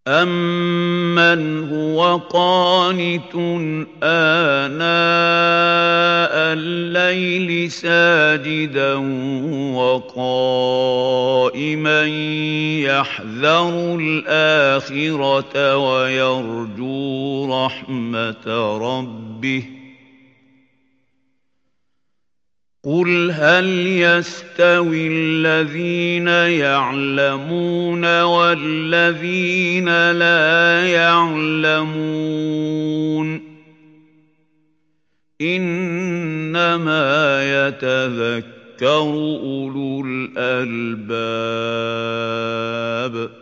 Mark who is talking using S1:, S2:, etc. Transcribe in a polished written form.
S1: أَمَّنْ هُوَ قَانِتٌ آنَاءَ اللَّيْلِ سَاجِدًا وَقَائِمًا يَحْذَرُ الْآخِرَةَ وَيَرْجُو رَحْمَةَ رَبِّهِ ۗ قُلْ هَلْ يَسْتَوِي الَّذِينَ يَعْلَمُونَ وَالَّذِينَ لَا يَعْلَمُونَ ۗ إِنَّمَا يَتَذَكَّرُ أُولُو الْأَلْبَابِ